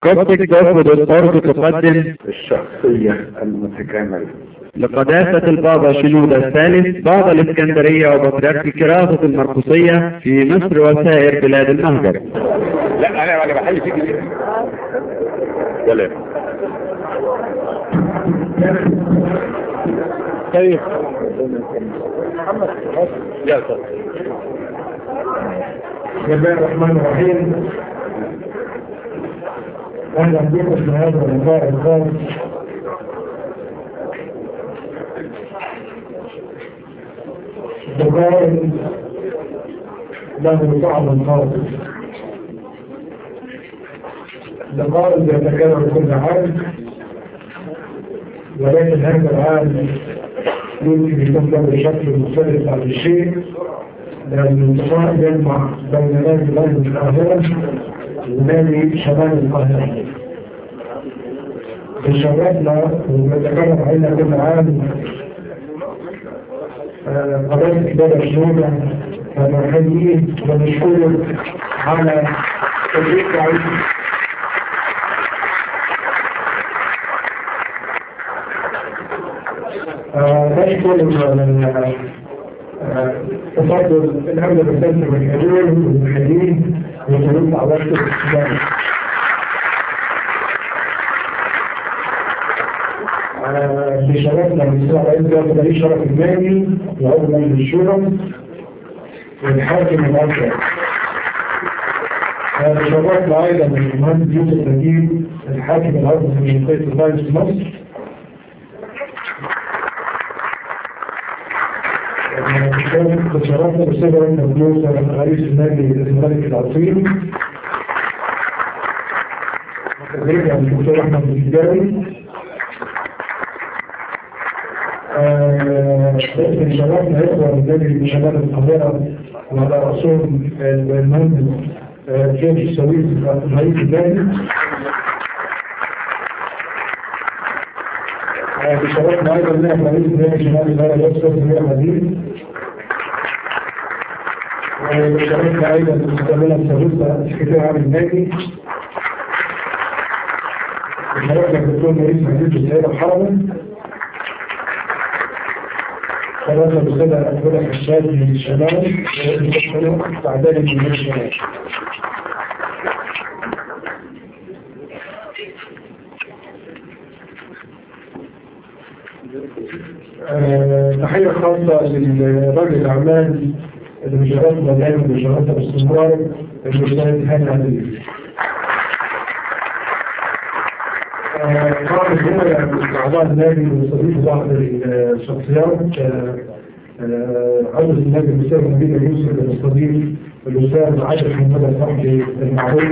كوبتك.org تقدم الشخصية المتكاملة لقداسة البابا شنودة الثالث بابا الإسكندرية وبطريرك كراسة المرقسية في مصر وسائر بلاد المهجر. لا أنا بحل فيك دي سلام. طيب محمد يا سلام. بسم الله الرحمن الرحيم. أهلا بكم في هذا اللقاء الخاص لقاء له طعم خاص، لقاء يتكرر كل عام، ولكن هذا العام يمكن يكون له شكل مختلف عن الشيء، لأن اللقاء يجمع بين نادي بلد القاهرة ونادي شمال القاهرة. تشرفنا ونتكلم علينا كل عام قضايا إدارة شنودة ونحييه ونشكره على تشريفه علينا. نشكر تفضل الأمن بالذات والحلول والمحلين وتنوع عواشر الاستجابة. بشرفنا بسرعة عزة وبدأي شرف المالي وعضو مجلس الشورى والحاكم الأكبر. بشرفنا أيضا المهندس يوسف نجيب الحاكم الأكبر في منطقة اللايف في مصر. بشرفنا بصدر المجلوس رئيس النادي الملك العظيم وكذلك الدكتور أحمد الفداوي. بشرفنا إخوة من شمال القاهرة وعلى رأسهم المهندس جيمس السويس رئيس النادي. بشرفنا أيضا نائب رئيس النادي شمال القاهرة الأستاذ سمير حديد. وشاركنا أيضا المستقبلة السابقة السكرتير عام النادي. وشاركنا الدكتور رئيس مجلس السيدة الحرمة. شاركنا بالسيدة الأكبر الحشاد من الشمال وإستعداد من الشمال. تحية خاصة لرجل الأعمال المشاركة دائما بشراكة باستمرار المجتهد هاني عزيز. طبعا هنا أعضاء النادي بنستضيف بعض الشخصيات عضو النادي الأستاذ نبيل يوسف بنستضيف الأستاذ عاشر حمادة صاحبي المعروف.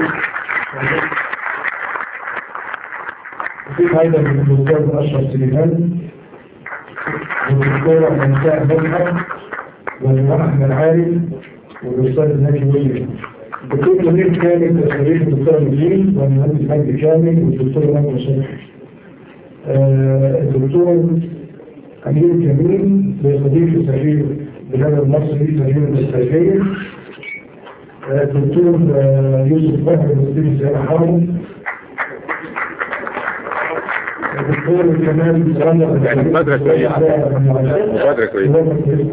وفي أيضا الأستاذ أشرف سليمان والدكتورة منساء مدحت والجماعة أحمد عالي والأستاذ الناجي ويليام. الدكتور جميل كامل خريج الدكتور مجيد والمهندس مجدي كامل والدكتور نجم صبحي. الدكتور أمير جميل بيستضيف سفير بلاد المصري سفير الإسرائيلية. الدكتور يوسف فهمي بيستضيف السيدة حرم. الدكتور كمال زرانة مبادرة كويسة. مبادرة كويسة.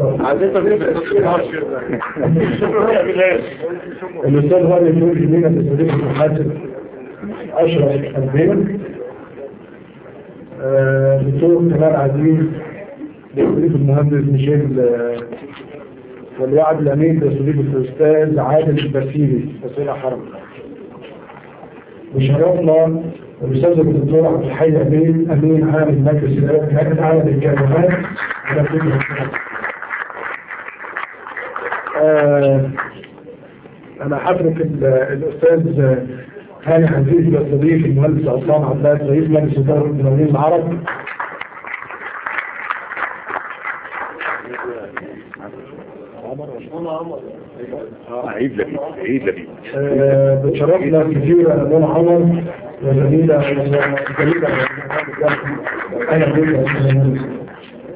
الأستاذ غالي النور جميلة بيستضيف المحاسب أشرف البين. الدكتور كمال عزيز بيستضيف المهندس ميشيل والوعد الأمين بيستضيف الأستاذ عادل البسيلي وسيلة حرم. بشرفنا الأستاذ الدكتور عبد الحي أمين عام المجلس الأعلى للجامعات على كل مكان. أنا حضرتك الأستاذ هاني عزيز بيستضيف المهندس عصام عباس رئيس مجلس إدارة المقاولين العرب. عيد لبيب بتشرفنا كثيرا أمام عمر وزميلة جميلة أنا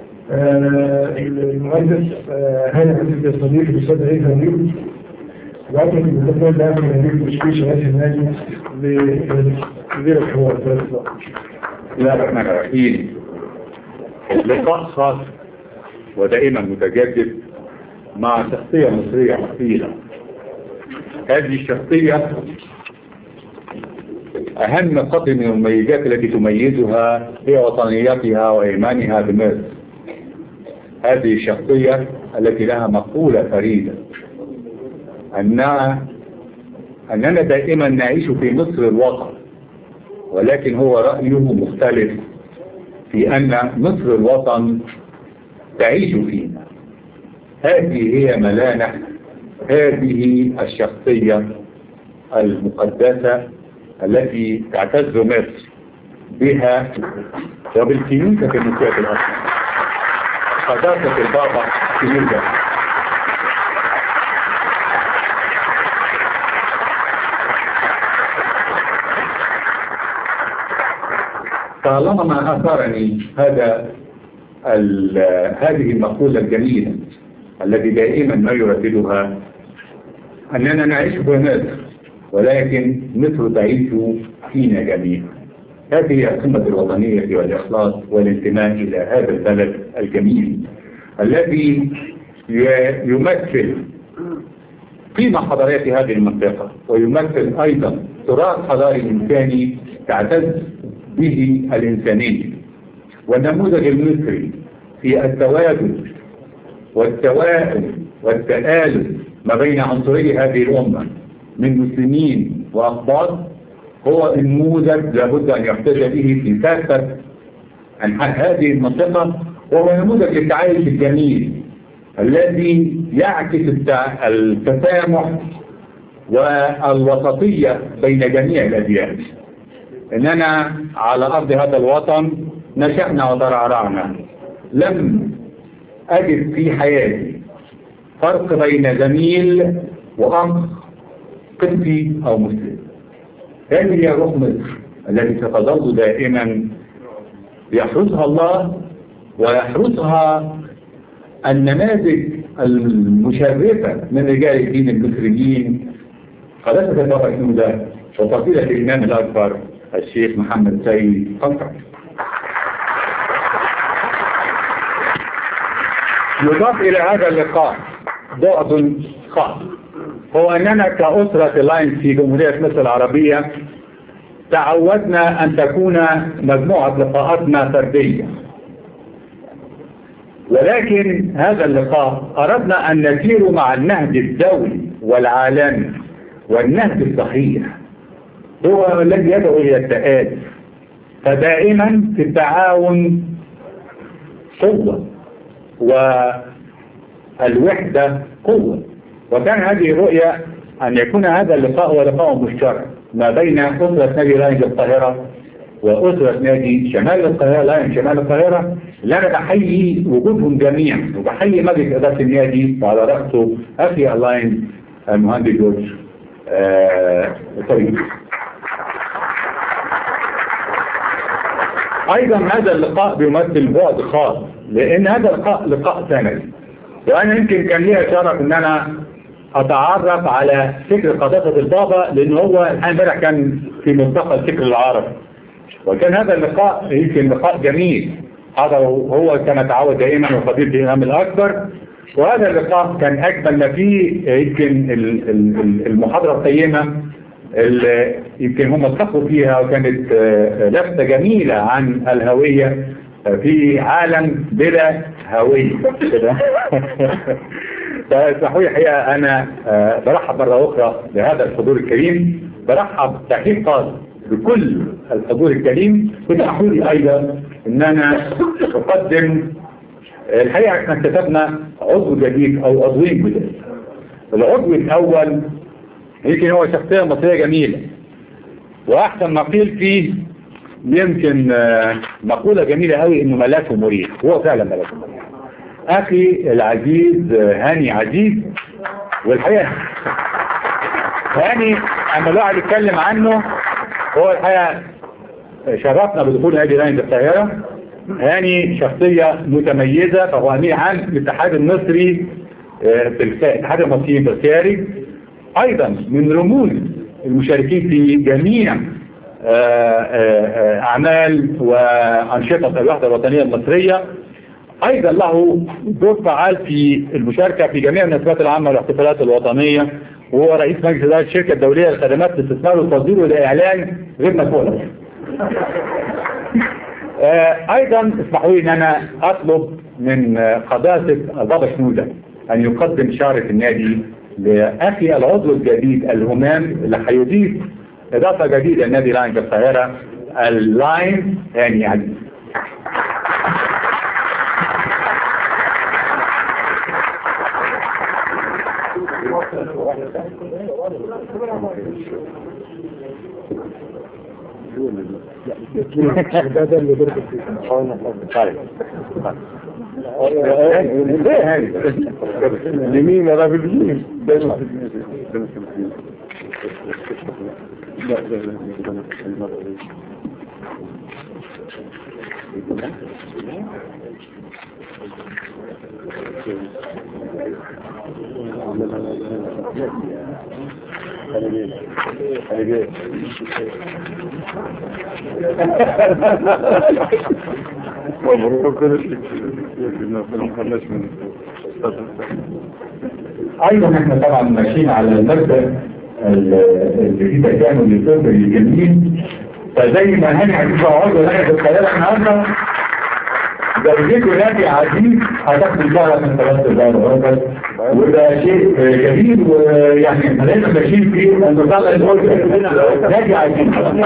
المهندس هاني عزيز يستضيف الأستاذ عيد هنيل وأترك المتفاعل ده من هذه التشويش هذه النادي لغير الحوار. لا الرحمن الرحيم. لقاء خاص ودائما متجدد مع شخصية مصرية أصيلة. هذه الشخصية أهم قطع من المميزات التي تميزها هي وطنيتها وإيمانها بمصر. هذه الشخصية التي لها مقولة فريدة أننا دائما نعيش في مصر الوطن، ولكن هو رأيه مختلف في أن مصر الوطن تعيش فينا. هذه هي ملامح هذه الشخصية المقدسة التي تعتز مصر بها وبالكنيسة المسيحية الأصل. قداسة البابا كنيسة طالما ما أثارني هذه المقولة الجميلة التي دائما ما يرددها أننا نعيش في مصر ولكن مصر تعيش فينا جميعا. هذه هي قمة الوطنية والإخلاص والانتماء إلى هذا البلد الجميل الذي يمثل قيمة حضارية هذه المنطقة، ويمثل أيضا تراث حضاري إنساني تعتز به الإنسانية. والنموذج المصري في التوازن والتوائم والتآلف ما بين عنصري هذه الأمة من مسلمين وأقباط هو نموذج لابد أن يحتذى به في كافة أنحاء هذه المنطقة، وهو نموذج للتعايش الجميل الذي يعكس التسامح والوسطية بين جميع الأديان. إننا على أرض هذا الوطن نشأنا وترعرعنا، لم أجد في حياتي فرق بين زميل وأخ قبطي أو مسلم. هذه هي روح مصر التي ستظل دائما يحرسها الله ويحرسها النماذج المشرفة من رجال الدين المصريين قداسة البابا شنودة وفضيلة الإمام الأكبر الشيخ محمد سيد قنطر. يضاف إلى هذا اللقاء بعد خاص، هو أننا كأسرة اللاينز في جمهورية مصر العربية تعودنا أن تكون مجموعة لقاءاتنا فردية، ولكن هذا اللقاء أردنا أن نسير مع النهج الدولي والعالمي والنهج الصحيح هو الذي يدعو إلى التآلف. فدائما في التعاون قوة والوحدة قوة، وكان هذه الرؤية أن يكون هذا اللقاء هو لقاء مشترك ما بين أسرة نادي لاينز القاهرة وأسرة نادي شمال القاهرة لاينز شمال القاهرة، اللي أنا بحيي وجودهم جميعا وبحيي مجلس إدارة النادي وعلى رأسه أخي اللاينز المهندس جورج طيب. أيضا هذا اللقاء بيمثل بعد خاص، لأن هذا لقاء سنوي، وأنا يمكن كان لي شرف أن أنا أتعرف على فكر قداسة البابا، لأن هو امبارح كان في ملتقى الفكر العربي، وكان هذا اللقاء يمكن لقاء جميل. هذا هو كان تعود دائما وفضيلة الإمام الأكبر، وهذا اللقاء كان أجمل ما فيه يمكن المحاضرة القيمة اللي يمكن هم اتفقوا فيها، وكانت لفتة جميلة عن الهوية في عالم بلا هوية. فاسمحوا لي الحقيقة أنا برحب مرة أخرى بهذا الحضور الكريم، برحب تحية خاص بكل الحضور الكريم. واسمحوا لي أيضا أن أنا أقدم الحقيقة احنا كتبنا عضو جديد أو عضوين جديد. العضو الأول يمكن هو شخصية مصرية جميلة، وأحسن ما قيل فيه يمكن مقولة جميلة قوي إنه ملاك مريح، هو فعلا ملاك مريح. أخي العزيز هاني عزيز، والحقيقة هاني أما الواحد يتكلم عنه هو الحقيقة شرفنا بدخول نادي لاينز القاهرة. هاني شخصية متميزة، فهو أمين عام الاتحاد المصري في الاتحاد المصري في الخارج، ايضا من رموز المشاركين في جميع اعمال وانشطة الوحدة الوطنية المصرية، ايضا له دور فعال في المشاركة في جميع المناسبات العامة والاحتفالات الوطنية، وهو رئيس مجلس إدارة الشركة الدولية للخدمات الاستثمار والتصدير والإعلان غير مسؤول. أيضا اسمحوا لي أن أنا أطلب من قداسة البابا شنودة أن يقدم شارة النادي لأخي العضو الجديد الهمام اللي هيضيف إضافة جديدة لنادي لاين القاهرة، اللاين هاني علي. لمين انا في الجيم ايضا احنا طبعا ماشيين على المبدأ اللي فيه تكامل للفكر الجميل، فزي ما هاني عزيز وعوض لنا في الخيال النهارده زوجته نادي عزيز هتاخد لها من 3000 وده شيء جميل، ويعني خلينا ماشيين فيه ان نطلع الفكر نادي عزيز.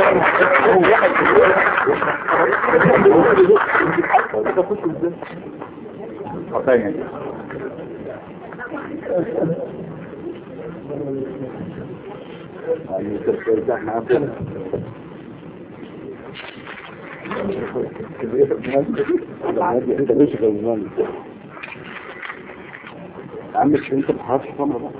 عندك انت بحرف خمرة بقى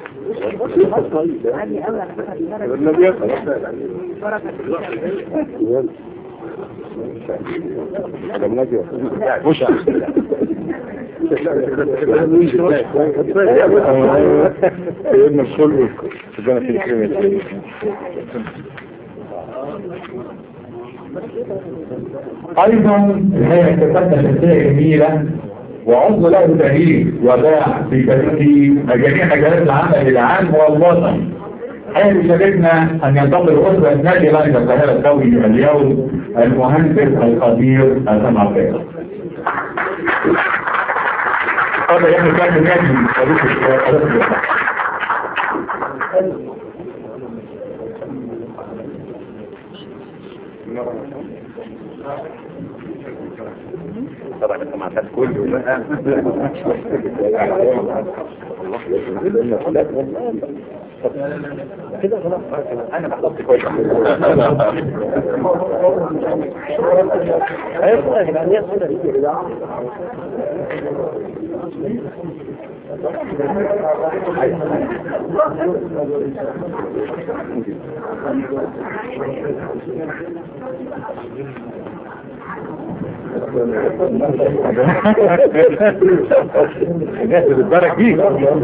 ايضا هي كتابة شخصية جميلة وعضو له تأهيل وباع في جميع مجالات العمل العام والوطني. حين يشاركنا ان ينتقل اسرة نادي لاين القاهرة الدولي اليوم المهندس القدير حسام عباس. هذا يعني كان النادي طبعا السماعات كله بقى كده خلاص انا بحط كويس ايوه يا جماعه الناس بتبارك فيك.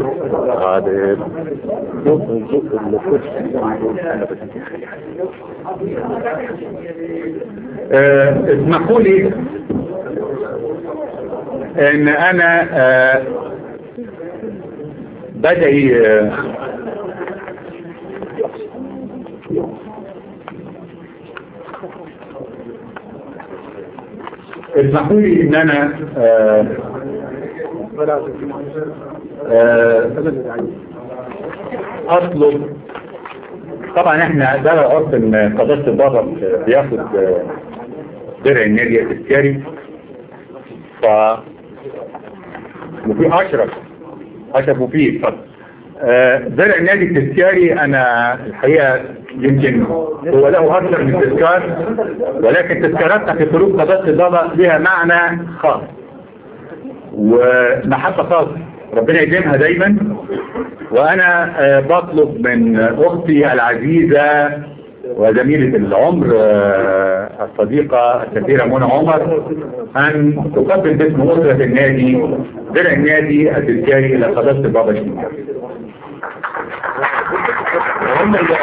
اسمحوا لي ان انا بدأي اسمحوا لي ان انا اطلب. طبعا احنا ده عرف ان قداسة البابا بياخد درع النادي التذكاري، وفي اشرف مفيد. درع النادي التذكاري انا الحقيقة يمكن هو له اكثر من تذكار، ولكن تذكاراتنا في قلوب قداسة البابا لها معنى خاص ومحبة خاصة ربنا يديمها دايما. وانا بطلب من اختي العزيزة وزميلة العمر الصديقة السفيرة منى عمر ان تقدم باسم اسرة النادي درع النادي التذكاري الى قداسة البابا شنودة. هم اللي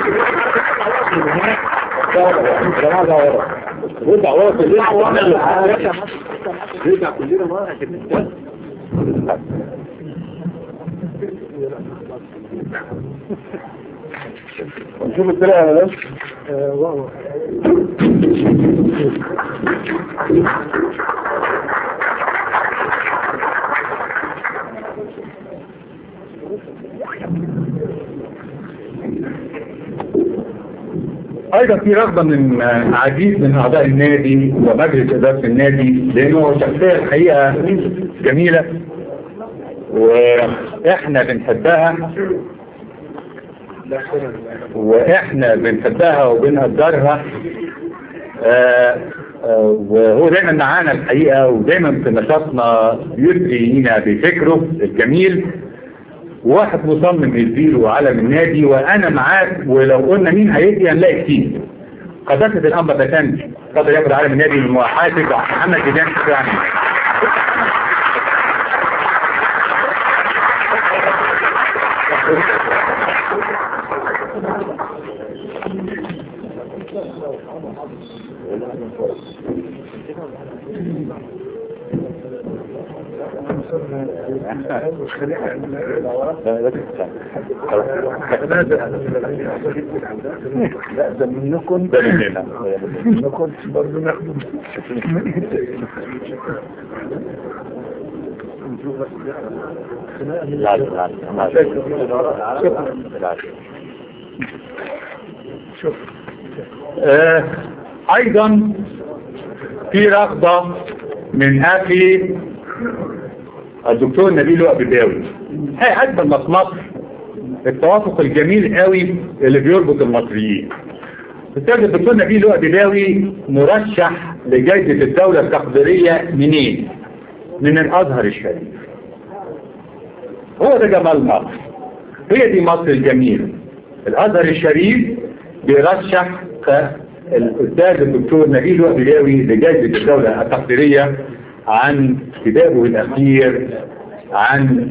رجع ورا كلنا ورا نشوف الطريقة يا بس ايضا في رغبة من عديد من اعضاء النادي ومجلس ادارة النادي، لانه شخصية الحقيقة جميلة واحنا بنحبها وبنقدرها، وهو دايما معانا الحقيقة، ودايما في نشاطنا بيدرينا بفكره الجميل، واحد مصمم يديله علم النادي. وانا معاك، ولو قلنا مين هيدي هنلاقي كتير. قداسة الأنبا بتنجي قدر ياخد علم النادي من محاسب محمد جدان شكراني. لا ده منكم برضه ناخده. ايضا في رغبة من اخي الدكتور نبيل وأبداوي. هي أجمل ما في مصر التوافق الجميل قوي اللي بيربط المصريين. الأستاذ الدكتور نبيل وأبداوي مرشح لجائزة الدولة التقديرية منين؟ من الأزهر الشريف. هو ده جمال مصر، هي دي مصر الجميلة. الأزهر الشريف بيرشح الأستاذ الدكتور نبيل وأبداوي لجائزة الدولة التقديرية عن كتابه الأخير عن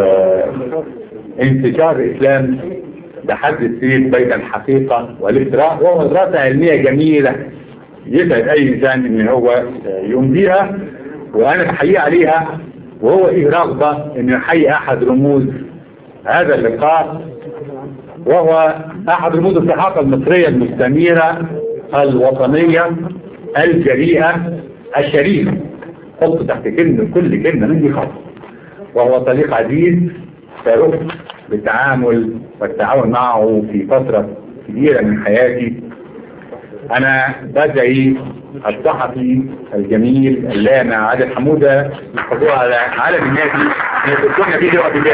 انتشار الإسلام بحد السيف بين الحقيقة والافتراء، وهو دراسة علمية جميلة يسعد أي إنسان إن هو يقوم بيها، وأنا بحيي عليها. وهو إيه رغبة إنه يحيي أحد رموز هذا اللقاء، وهو أحد رموز الصحافة المصرية المستنيرة الوطنية الجريئة الشريفة. حط تحت كل كلمة مني خط. وهو صديق عزيز فرحت بالتعامل والتعاون معه في فترة كبيرة من حياتي. أنا بدعي الصحفي الجميل اللامع عادل حمودة الحضور على علم النادي من الدكتور نبيل وأبداوي.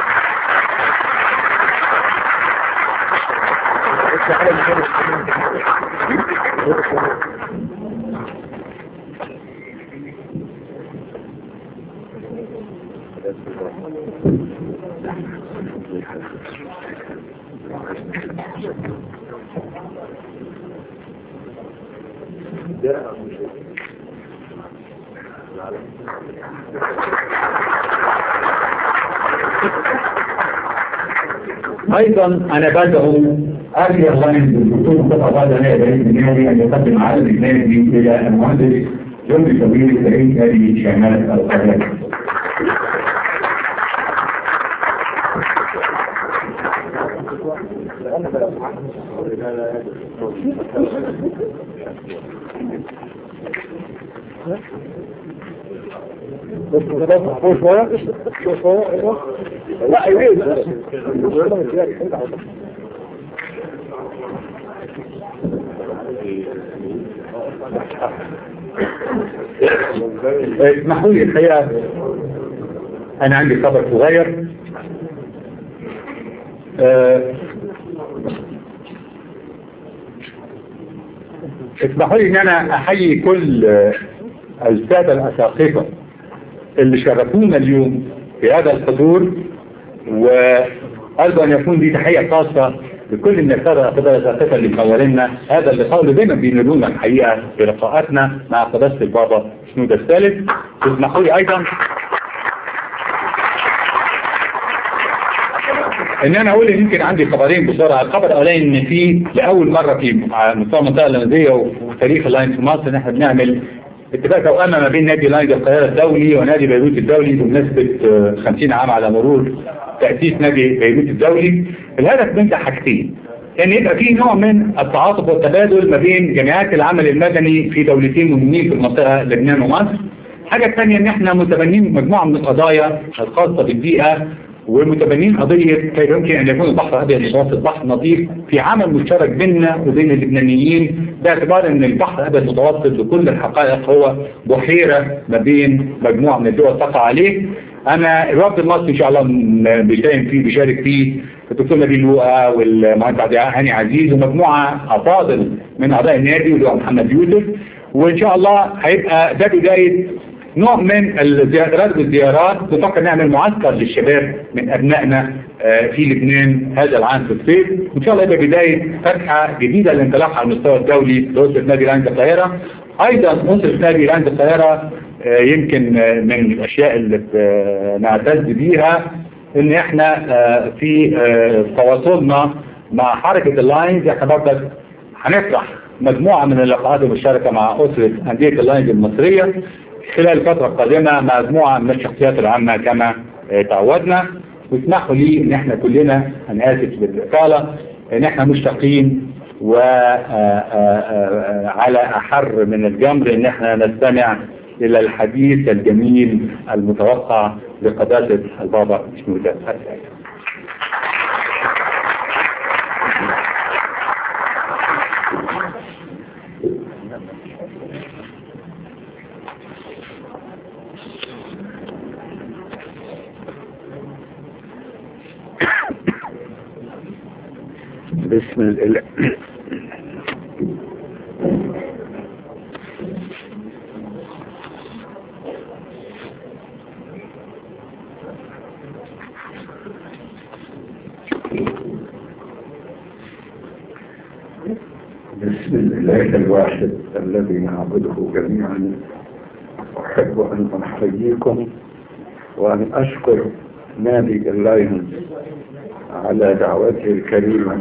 ايضا انا بدعو ارجو الله ان الدكتور مصطفى غدا رئيس النادي ان يقدم علم النادي الى المهندس جندي كبير سعيد هذه شمال القاهره. لا يريد اسمحوا لي الحقيقة أنا عندي خبر صغير. اسمحوا لي إن أنا أحيي كل السادة الأساقفة اللي شرفونا اليوم في هذا الحضور، وأيضا يكون دي تحية خاصة لكل النساء الأساقفة اللي منورينا هذا اللقاء اللي دايما بينادونا الحقيقة في لقاءاتنا مع قداسة البابا شنودة الثالث. اسمحوا لي أيضا ان انا اقول ان يمكن عندي خبرين بسرعه. الخبر الاولاني ان في لاول مره في مستوى المنطقه اللانديه وفي تاريخ اللاينز في مصر ان احنا بنعمل اتفاق توأمة ما بين نادي لاينز القاهره الدولي ونادي بيروت الدولي بمناسبه 50 عام على مرور تاسيس نادي بيروت الدولي. الهدف من ده حاجتين، ان يبقى في نوع من التعاطف والتبادل ما بين جمعيات العمل المدني في دولتين مهمين في المنطقه لبنان ومصر. الحاجه الثانيه ان احنا متبنين مجموعه من القضايا الخاصه بالبيئه ومتبنين قضيه كيف يمكن ان يكون البحر الابيض المتوسط بحر نظيف في عمل مشترك بيننا وبين اللبنانيين، باعتبار ان البحر الابيض المتوسط بكل الحقائق هو بحيره ما بين مجموعه من الدول تقع عليه. انا الرابط المصري ان شاء الله بيشارك فيه الدكتور نبيل لوقا والمهندس هاني عزيز ومجموعه افاضل من اعضاء النادي واللي محمد يوسف، وان شاء الله هيبقى ده بدايه نوع من الزيارات والزيارات. بفكر نعمل معسكر للشباب من ابنائنا في لبنان هذا العام في الصيف، وان شاء الله يبقى بدايه فتحه جديده للانطلاق على المستوى الدولي لاسره نادي لاينز القاهره. ايضا اسره نادي لاينز القاهره يمكن من الاشياء اللي نعتز بيها ان احنا في تواصلنا مع حركه اللاينز. احنا برضه هنطرح مجموعه من اللقاءات المشتركه مع اسره انديه اللاينز المصريه خلال الفترة القادمة مع مجموعة من الشخصيات العامة كما تعودنا. واسمحوا لي ان احنا كلنا، انا اسف بالاطالة، ان احنا مشتاقين وعلى احر من الجمر ان احنا نستمع الى الحديث الجميل المتوقع لقداسة البابا شنودة. بسم الله. بسم الله الواحد الذي نعبده جميعا. أحب أن أحييكم وأن أشكر نادي اللاينز على دعوته الكريمة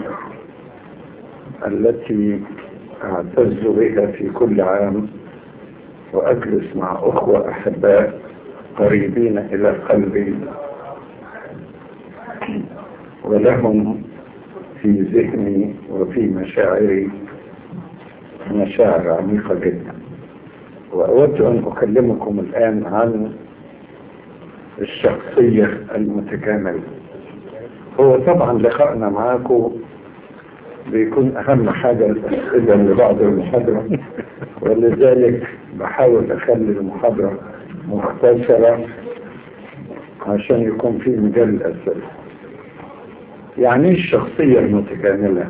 التي أعتز بها في كل عام، وأجلس مع أخوة أحباء قريبين إلى قلبي ولهم في ذهني وفي مشاعري مشاعر عميقة جدا. وأود أن أكلمكم الآن عن الشخصية المتكاملة. هو طبعا لقائنا معاكم بيكون أهم حاجة الأسئلة لبعض المحاضرة، ولذلك بحاول أخلي المحاضرة مختصرة عشان يكون في مجال الأسئلة. يعني الشخصية المتكاملة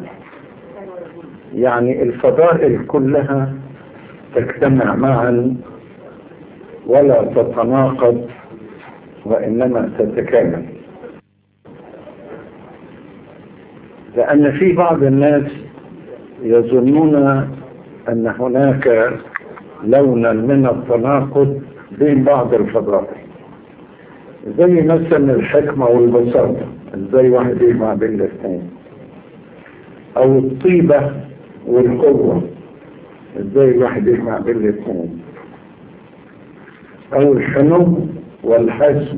يعني الفضائل كلها تجتمع معا ولا تتناقض وإنما تتكامل. لأن في بعض الناس يظنون أن هناك لونا من التناقض بين بعض الفضائل، زي مثلا الحكمة والبساطة، ازاي واحد يجمع بين الاثنين، أو الطيبة والقوة، ازاي الواحد يجمع بين الاثنين، أو الحنو والحزم،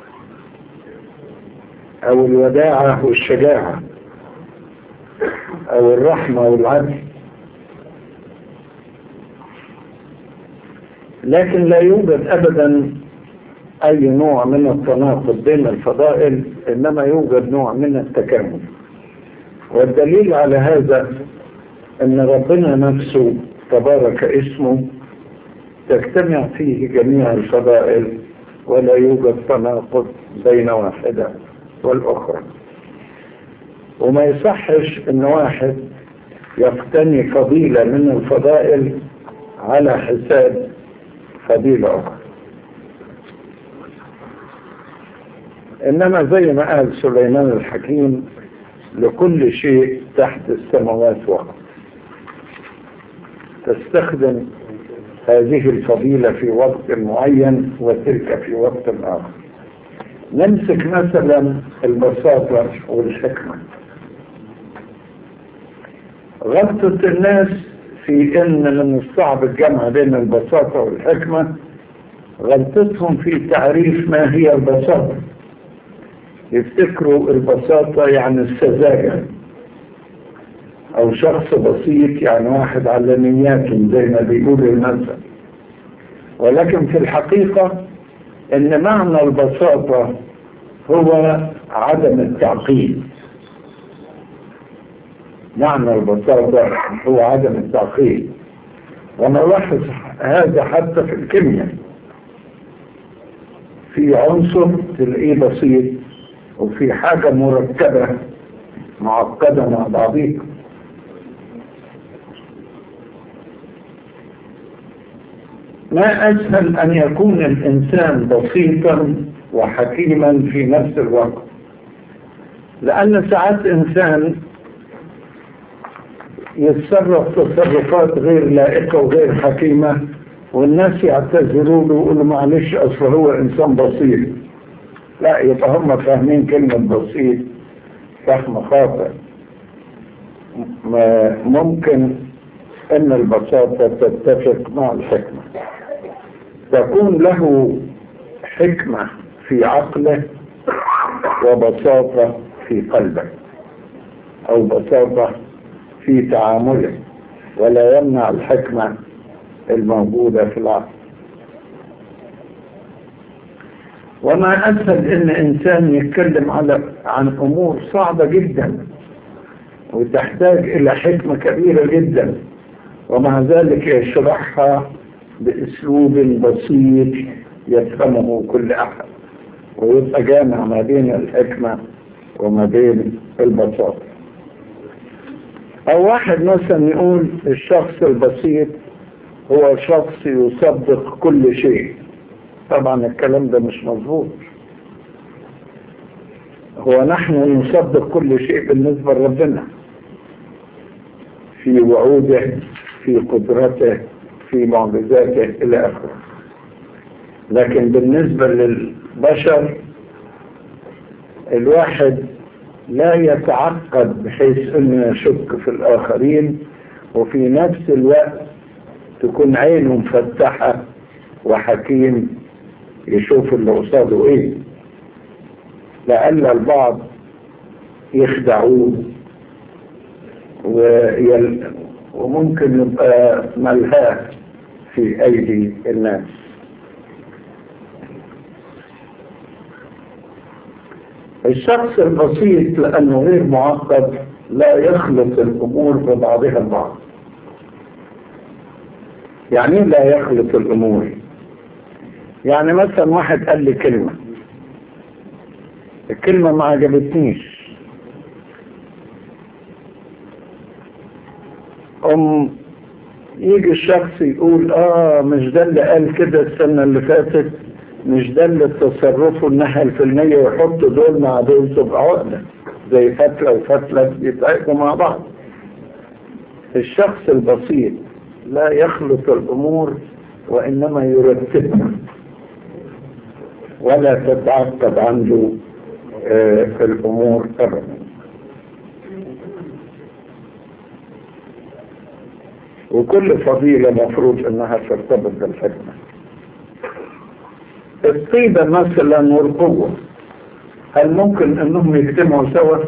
أو الوداعة والشجاعة، أو الرحمة والعدل. لكن لا يوجد أبدا أي نوع من التناقض بين الفضائل، إنما يوجد نوع من التكامل. والدليل على هذا أن ربنا نفسه تبارك اسمه تجتمع فيه جميع الفضائل ولا يوجد تناقض بين واحدة والأخرى. وما يصحش ان واحد يقتني فضيلة من الفضائل على حساب فضيلة اخرى. انما زي ما قال سليمان الحكيم: لكل شيء تحت السماوات وقت. تستخدم هذه الفضيلة في وقت معين وتلك في وقت آخر. نمسك مثلا البساطة والحكمة. غلطة الناس في ان من الصعب الجمع بين البساطة والحكمة، غلطتهم في تعريف ما هي البساطة. يفتكروا البساطة يعني السذاجة، او شخص بسيط يعني واحد على نياته زي ما بيقول المثل. ولكن في الحقيقة ان معنى البساطة هو عدم التعقيد. معنى البساطة هو عدم التعقيد، ونلاحظ هذا حتى في الكيمياء. في عنصر تلاقيه بسيط وفي حاجة مركبة معقدة مع بعضها. ما أسهل أن يكون الإنسان بسيطا وحكيما في نفس الوقت، لأن ساعات إنسان يتصرف تصرفات غير لائقة وغير حكيمة، والناس يعتذروا له ويقولوا معلش أصل هو إنسان بسيط. لا، يبقى هم فاهمين كلمة بسيط فهم خاطئ. ممكن أن البساطة تتفق مع الحكمة، تكون له حكمة في عقله وبساطة في قلبه، أو بساطة في تعامله، ولا يمنع الحكمة الموجودة في العقل. وما أسهل إن إنسان يتكلم عن أمور صعبة جدا وتحتاج إلى حكمة كبيرة جدا، ومع ذلك يشرحها بأسلوب بسيط يفهمه كل أحد، ويبقى جامع ما بين الحكمة وما بين البساطة. أو واحد مثلا يقول الشخص البسيط هو شخص يصدق كل شيء. طبعا الكلام ده مش مظبوط. هو نحن نصدق كل شيء بالنسبة لربنا في وعوده، في قدرته، في معجزاته إلى آخره. لكن بالنسبة للبشر الواحد لا يتعقد بحيث أنه يشك في الآخرين، وفي نفس الوقت تكون عينه مفتحة وحكيم يشوف اللي قصاده ايه، لأن البعض يخدعوه وممكن يبقى ملهاه في أيدي الناس. الشخص البسيط لأنه غير معقد لا يخلط الأمور ببعضها البعض. يعني لا يخلط الأمور؟ يعني مثلا واحد قال لي الكلمة ما عجبتنيش، يجي الشخص يقول مش ده اللي قال كده السنة اللي فاتت، مش ده اللي تصرفه الناحية الفلانية، ويحط دول مع دول تبقى عقدة زي فتلة وفتلة يتعاقدوا مع بعض. الشخص البسيط لا يخلط الأمور وإنما يرتبها، ولا تتعقد عنده في الأمور أبدا. وكل فضيلة مفروض أنها ترتبط بالحكمة. الطيبة مثلا والقوة، هل ممكن أنهم يجتمعوا سوا؟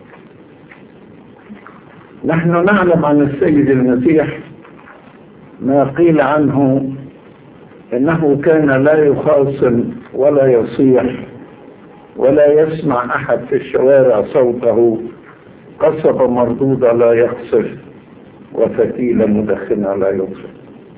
نحن نعلم عن السيد المسيح ما قيل عنه إنه كان لا يخاصم ولا يصيح ولا يسمع أحد في الشوارع صوته، قصبة مردودة لا يقصف وفتيلة مدخنة لا يطفئ.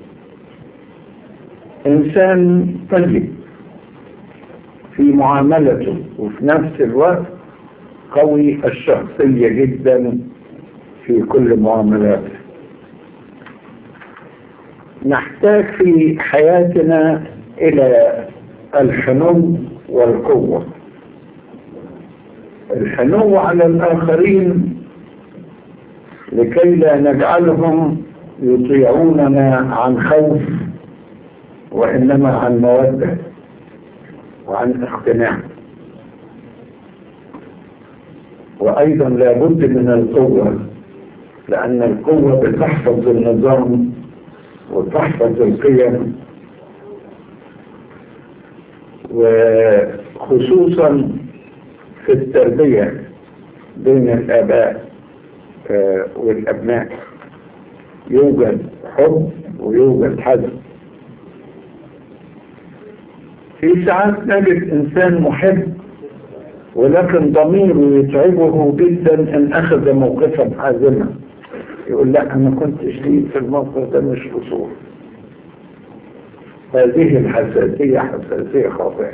إنسان طيب في معاملته، وفي نفس الوقت قوي الشخصية جدا في كل معاملاته. نحتاج في حياتنا إلى الحنو والقوة. الحنو على الآخرين لكي لا نجعلهم يطيعوننا عن خوف، وإنما عن مودة وعن اقتناع. وأيضا لابد من القوة، لأن القوة بتحفظ النظام وتحفظ القيم، وخصوصا في التربية بين الآباء والأبناء يوجد حب ويوجد حزن. في ساعات نجد إنسان محب ولكن ضميره يتعبه جدا إن أخذ موقفا حازما، يقول لا أنا كنت شديد في الموقف ده مش أصول. هذه الحساسية حساسية خاطئة،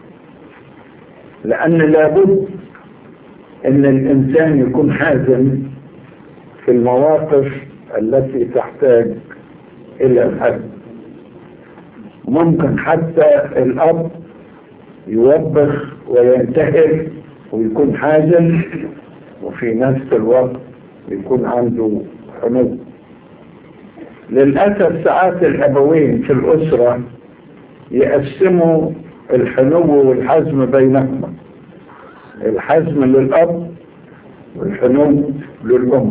لأن لابد أن الإنسان يكون حازم في المواقف التي تحتاج إلى الحزم. ممكن حتى الأب يوبخ وينتهر ويكون حازم، وفي نفس الوقت يكون عنده حنو. للأسف ساعات الأبوين في الأسرة يقسموا الحنو والحزم بينهما، الحزم للأب والحنو للأم.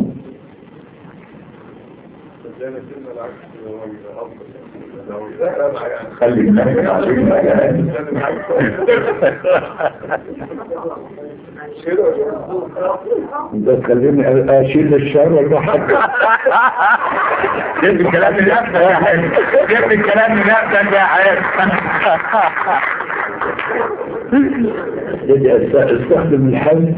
خلي بالك علينا انت تخليني اشيل الشر ولا حاجه. جبت الكلام من نفسك يا حبيبي، جبت الكلام من نفسك يا حبيبي. استخدم الحزم.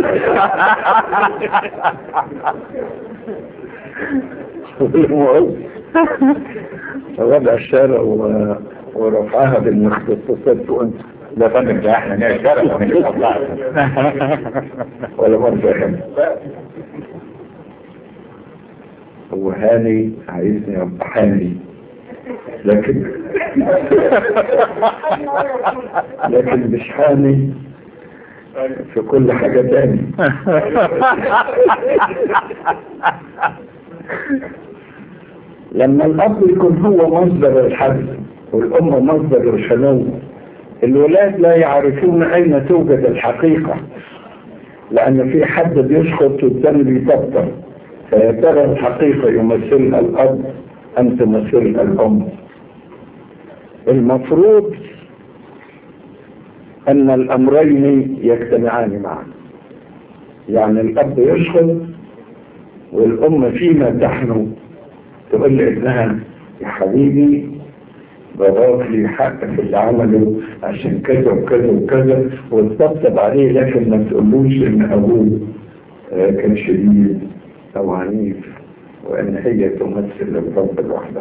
وضع الشارع ورفعها بالمختصات وانت ده فندم ده احنا ناس شرف من الأطلاع ولا مرة يحب. هو هاني عايزني ابقى حاني، لكن مش حاني في كل حاجة تاني. لما الأب يكون هو مصدر الحزم والأم مصدر الحنو، الولاد لا يعرفون أين توجد الحقيقة، لأن في حد بيسقط والثاني بيطبطب، فيا ترى الحقيقة يمثلها الأب أم تمثلها الأم؟ المفروض أن الأمرين يجتمعان معا، يعني الأب يسقط والأم فيما تحنو تقول لابنها يا حبيبي باباك لي حق في اللي عمله عشان كذا وكذا وكذا، وتطبطب عليه، لكن ما تقولوش ان ابوه كان شديد او عنيف وان هي تمثل الرب لوحدها.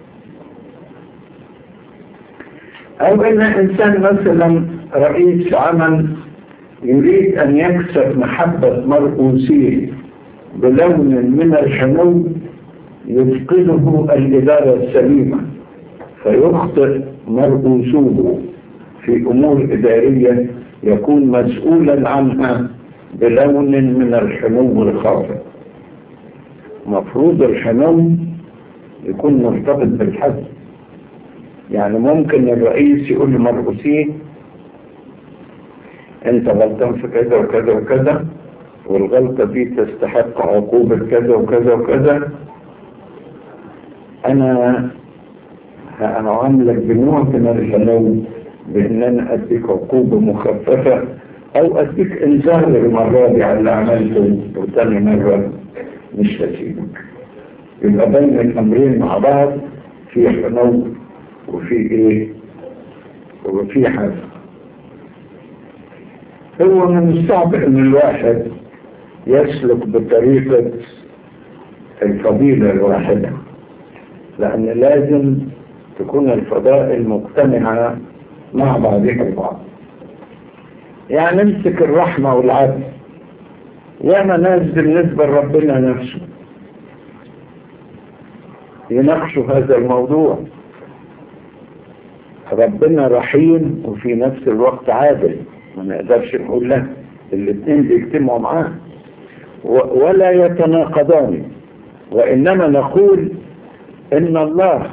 او ان انسان مثلا رئيس عمل يريد ان يكسب محبة مرؤوسيه بلون من الحنو يفقده الإدارة السليمة، فيخطئ مرؤوسوه في أمور إدارية يكون مسؤولا عنها بلون من الحنو الخاطئ. مفروض الحنو يكون مرتبط بالحزم، يعني ممكن الرئيس يقول لمرؤوسيه انت غلطان في كذا وكذا وكذا، والغلطة دي تستحق عقوبة كذا وكذا وكذا، أنا هعاملك بنوع من الحنو بأن أنا أديك عقوبة مخففة أو أديك إنذار المرة دي على اللي عملته، وتاني مرة مش هسيبك. يبقى بين الأمرين مع بعض في حنو وفي إيه وفي حزم. هو من الصعب إن الواحد يسلك بطريقة الفضيلة الواحدة، لأن لازم تكون الفضائل مجتمعة مع بعضها البعض. يعني نمسك الرحمة والعدل، ياما ناس بالنسبة لربنا نفسه يناقشوا هذا الموضوع. ربنا رحيم وفي نفس الوقت عادل، ما نقدرش نقول له الاثنين بيجتمعوا معاه ولا يتناقضان، وإنما نقول إن الله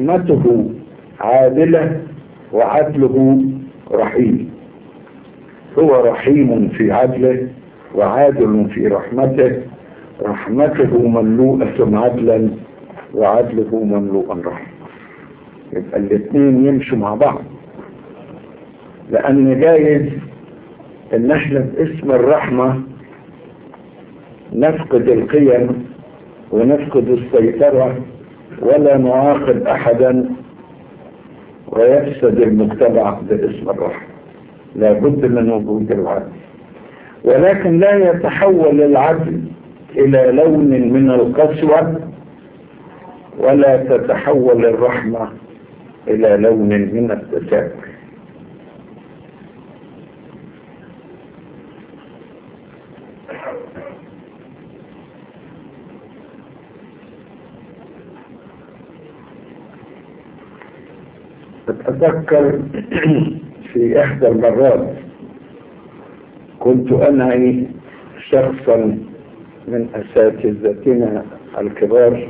رحمته عادلة وعدله رحيم. هو رحيم في عدله وعادل في رحمته، رحمته مملوءة عدلا وعدله مملوءا رحمة. يبقى الاثنين يمشوا مع بعض، لأن جايز إن احنا باسم الرحمة نفقد القيم ونفقد السيطرة ولا نعاقب أحدا ويفسد المجتمع باسم الرحمة. لابد من وجود العدل، ولكن لا يتحول العدل إلى لون من القسوة، ولا تتحول الرحمة إلى لون من التسامح. أتذكر في إحدى المرات كنت أنا شخصا من أساتذتنا الكبار،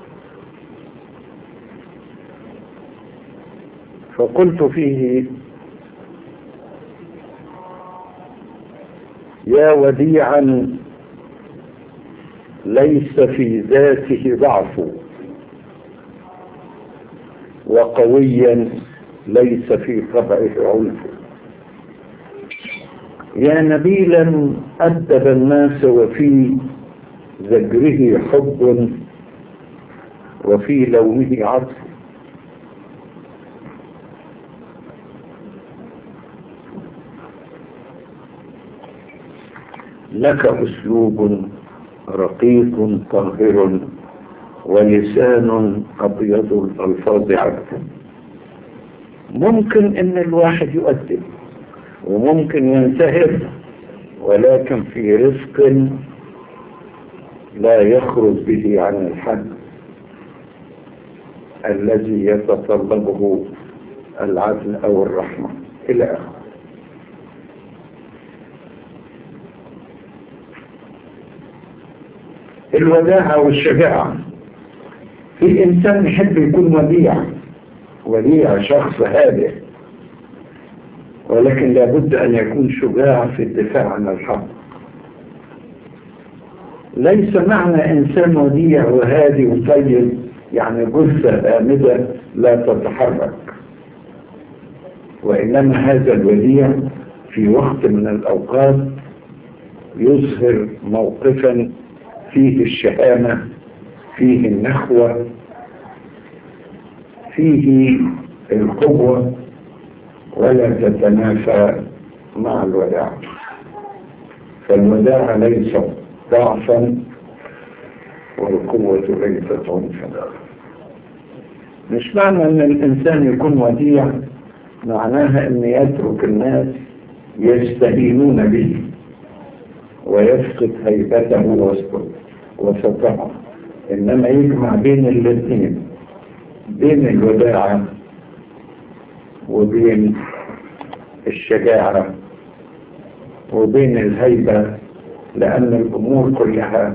فقلت فيه: يا وديعا ليس في ذاته ضعف، وقويا ليس في طبعه عنف، يا نبيلا أدب الناس وفي زجره حب وفي لومه عطف، لك أسلوب رقيق طاهر ولسان أبيض الألفاظ عبد. ممكن إن الواحد يؤدب وممكن ينتهر، ولكن في رزق لا يخرج به عن الحد الذي يتطلبه العدل أو الرحمة إلى آخره. الوداعة والشجاعة، في إنسان يحب يكون وديع شخص هادئ، ولكن لابد أن يكون شجاع في الدفاع عن الحق. ليس معنى إنسان وديع وهادي وطيب يعني جثة آمدة لا تتحرك، وإنما هذا الوديع في وقت من الأوقات يظهر موقفا فيه الشهامة، فيه النخوة، فيه القوة، ولا تتنافى مع الوداع. فالوداع ليس ضعفا والقوة ليست عنفا. مش معنى ان الانسان يكون وديع معناها ان يترك الناس يستهينون به ويفقد هيبته وسطعه، انما يجمع بين الاثنين، بين الوداعة وبين الشجاعة وبين الهيبة، لأن الأمور كلها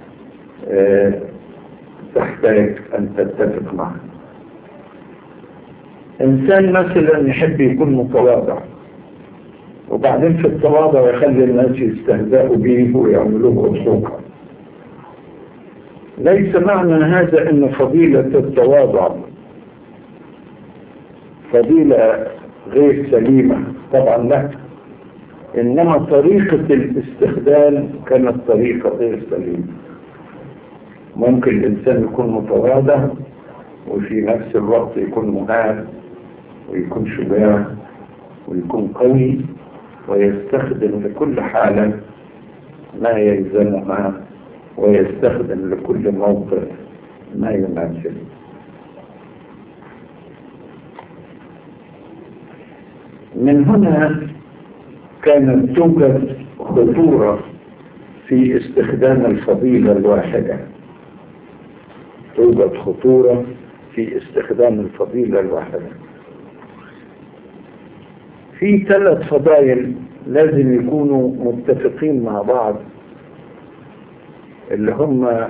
تحتاج أن تتفق معها. إنسان مثلا يحب يكون متواضع، وبعدين في التواضع يخلي الناس يستهزئوا به ويعملوه أسلوبا. ليس معنى هذا أن فضيلة التواضع فضيلة غير سليمة، طبعا لا، إنما طريقة الاستخدام كانت طريقة غير سليمة. ممكن الإنسان يكون متواضع وفي نفس الوقت يكون مهاب ويكون شجاع ويكون قوي، ويستخدم لكل حالة ما يلزمها، ويستخدم لكل موقف ما يناسبه. من هنا كانت توجد خطورة في استخدام الفضيلة الواحدة. توجد خطورة في استخدام الفضيلة الواحدة. في 3 فضائل لازم يكونوا متفقين مع بعض، اللي هم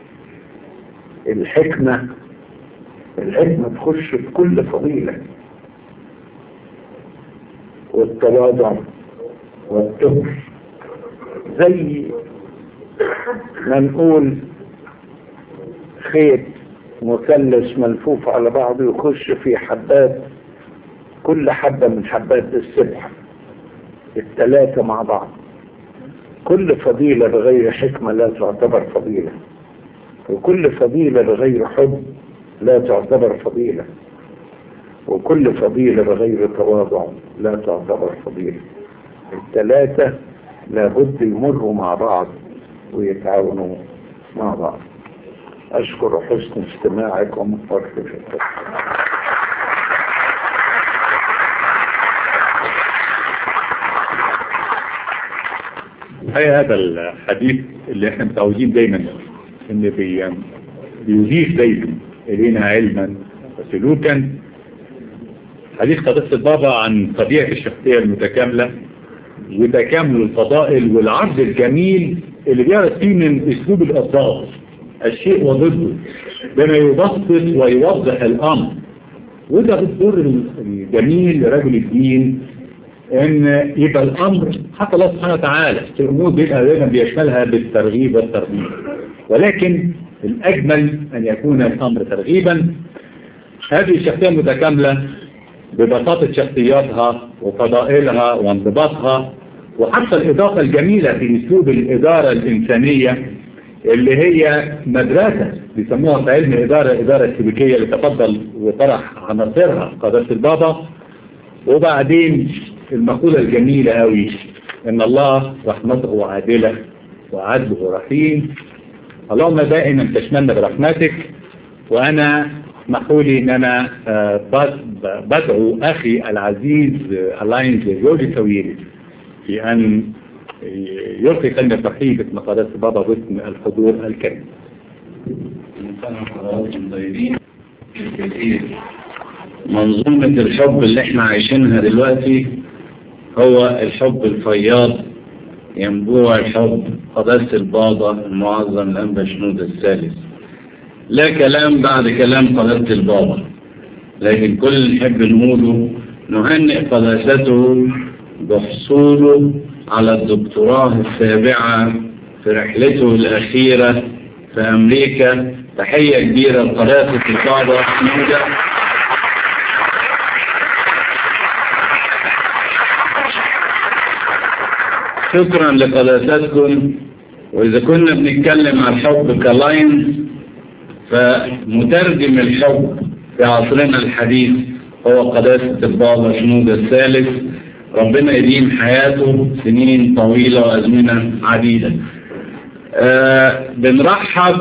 الحكمة تخش في كل فضيلة، والتواضع والتبر، زي ما نقول خيط مثلث ملفوف على بعضه يخش في حبات، كل حبة من حبات السبح الثلاثة مع بعض. كل فضيلة بغير حكمة لا تعتبر فضيلة، وكل فضيلة بغير حب لا تعتبر فضيلة، وكل فضيلة بغير تواضع لا تعتبر فضيلة. الثلاثة لابد يمروا مع بعض ويتعاونوا مع بعض. أشكر حسن استماعكم وأكتفي. هذا الحديث اللي احنا متعودين دايما ان بيضيف دايما الينا علما وسلوكا. حديث قداسة البابا عن طبيعة الشخصية المتكاملة وتكامل الفضائل والعرض الجميل اللي بيعرض فيه من اسلوب الاصداء الشيء وضده بما يبسط ويوضح الامر. وده بالدور الجميل لرجل الدين ان يبقى الامر حتى الله سبحانه وتعالى في الامور بيبقى دايما بيشملها بالترغيب والترغيب، ولكن الاجمل ان يكون الامر ترغيبا. هذه الشخصيه المتكامله ببساطه شخصياتها وفضائلها وانضباطها، وحتى الاضافه الجميله في اسلوب الاداره الانسانيه اللي هي مدرسه بيسموها في علم الاداره السلوكيه اللي تفضل وطرح عناصرها قداسه البابا. وبعدين المقولة الجميلة قوي ان الله رحمته عادلة وعدله رحيم. اللهم دائما تشملنا برحمتك. وانا اسمحوا لي ان انا بدعو اخي العزيز الاينز جورج سويري في ان يلقي كلمة ترحيب باسم قداسة البابا باسم الحضور الكريم. منظومة الحب اللي احنا عايشينها دلوقتي هو الحب الفياض، ينبوع الحب قداسة البابا المعظم الأنبا شنودة الثالث. لا كلام بعد كلام قداسة البابا، لكن كل اللي نحب نقوله نهنئ قداسته بحصوله على الدكتوراه السابعة في رحلته الأخيرة في أمريكا. تحية كبيرة لقداسة البابا شنودة. شكرا لقداستكم. وإذا كنا بنتكلم عن الحب كلاينز، فمترجم الحب في عصرنا الحديث هو قداسة البابا شنودة الثالث. ربنا يديم حياته سنين طويلة وأزمنة عديدة. بنرحب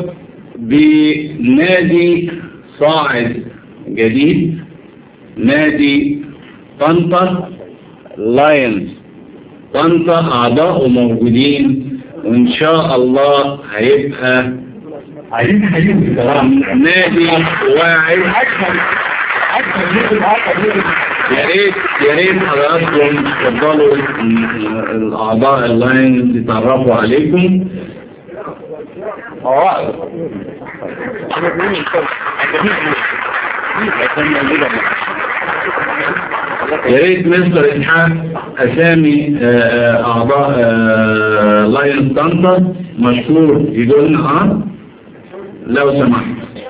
بنادي صاعد جديد، نادي طنطا لاينز طنطا. أعضاء موجودين وإن شاء الله هيبقى نادي واعد. يا ريت حضراتكم تفضلوا الأعضاء اللاينز يتعرفوا عليكم. يا ريت مستر إسحاق أسامي أعضاء لاينز طنطا مشكور يقولنا لو سمحت.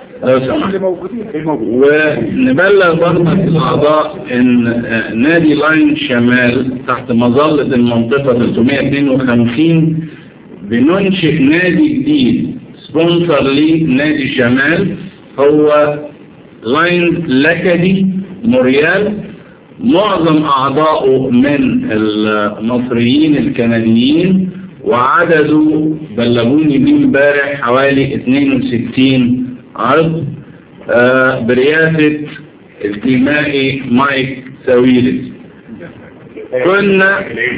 ونبلغ برضه الأعضاء إن نادي لاين شمال تحت مظلة المنطقة 352 بننشئ نادي جديد سبونسر لي نادي شمال، هو لاين لكدي موريال. معظم أعضائه من المصريين الكنديين، وعدده بلغوني من امبارح حوالي 62 عرض برئاسة الكيمائي مايك ساويرس. كنا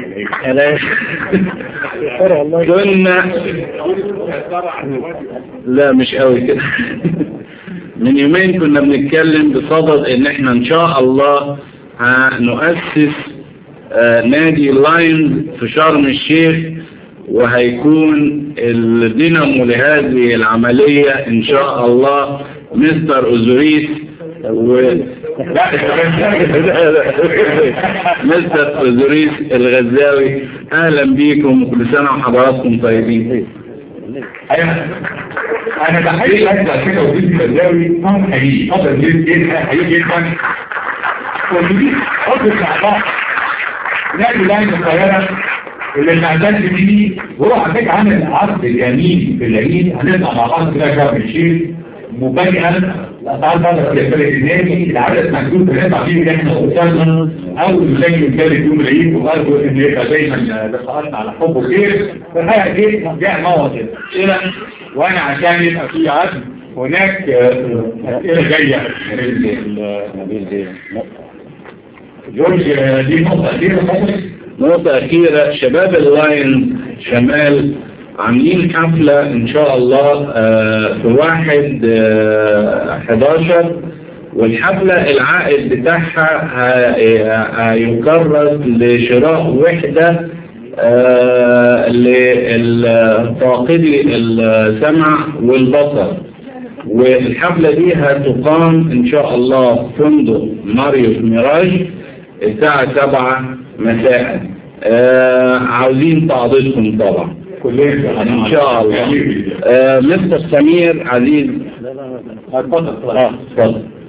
لا مش قوي كده. من يومين كنا بنتكلم بصدد ان احنا ان شاء الله هنؤسس نادي لاينز في شرم الشيخ، وهيكون الدينامو لهذه العملية إن شاء الله مستر أوزوريس مستر زوريس الغزاوي، اهلا بيكم وكل سنة وحضراتكم طيبين. انا بحيي هذا كده وزيد الغزاوي طبعا حقيقي افضل جدا حقيقي جدا ودي افضل مع بعض نادي لاين القاهره اللي المعدات دي وروح على فكره عامل عرض جميل في العيد هنطلع مع بعض كده شهر الشيخ مفاجئا الاسعار بره في البلد النادي العدد محدود بنطلع فيه اللي احنا وصلنا اول مسجل ثالث يوم العيد وقالوا ان يبقى دايما لقاءاتنا على حب وخير فالحقيقه دي جاء موعد الاسئله وانا عشان يبقى في عدل هناك اسئله جايه جورج دي نقطه اخيره نقطة أخيرة، شباب اللاين شمال عاملين حفلة إن شاء الله في 1/11 والحفلة العائد بتاعها هيكرس لشراء وحدة للفاقدي السمع والبصر، والحفلة دي هتقام إن شاء الله في فندق ماريوس ميراج الساعة 7 مساء. عاوزين تعضيدكم طبعا كلنا ان شاء الله. مستر سمير عزيز، اتفضل.